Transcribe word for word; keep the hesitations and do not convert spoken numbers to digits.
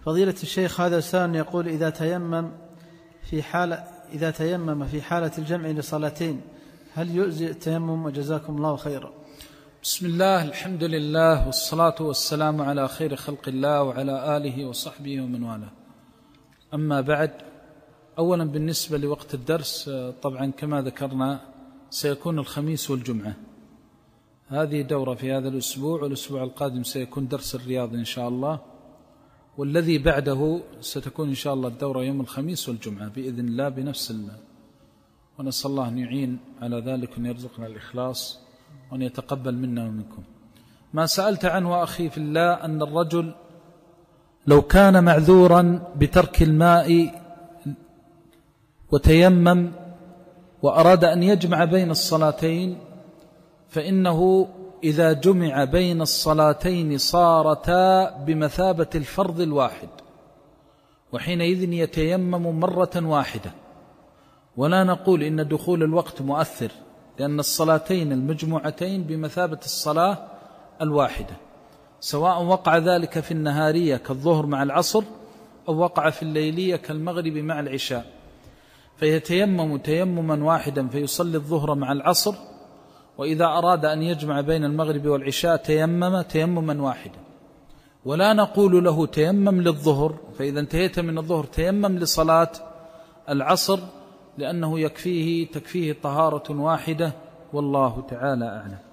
فضيلة الشيخ، هذا سائل يقول: إذا تيمم في حالة إذا تيمم في حالة الجمع لصلاتين هل يجزئ التيمم؟ وجزاكم الله خيرا. بسم الله، الحمد لله، والصلاة والسلام على خير خلق الله وعلى آله وصحبه ومن والاه. أما بعد، أولا بالنسبة لوقت الدرس، طبعا كما ذكرنا سيكون الخميس والجمعة، هذه دورة في هذا الأسبوع، والأسبوع القادم سيكون درس الرياض إن شاء الله، والذي بعده ستكون إن شاء الله الدورة يوم الخميس والجمعة بإذن الله بنفس الله، ونسأل الله أن يعين على ذلك وأن يرزقنا الإخلاص وأن يتقبل منا ومنكم. ما سألت عنه أخي في الله أن الرجل لو كان معذورا بترك الماء وتيمم وأراد أن يجمع بين الصلاتين، فإنه إذا جمع بين الصلاتين صارتا بمثابة الفرض الواحد، وحينئذ يتيمم مرة واحدة. ولا نقول إن دخول الوقت مؤثر، لأن الصلاتين المجموعتين بمثابة الصلاة الواحدة، سواء وقع ذلك في النهارية كالظهر مع العصر أو وقع في الليلية كالمغرب مع العشاء، فيتيمم تيمما واحدا فيصلي الظهر مع العصر، وإذا أراد أن يجمع بين المغرب والعشاء تيمم تيمما واحدا. ولا نقول له تيمم للظهر، فإذا انتهيت من الظهر تيمم لصلاة العصر، لأنه يكفيه تكفيه طهارة واحدة، والله تعالى أعلم.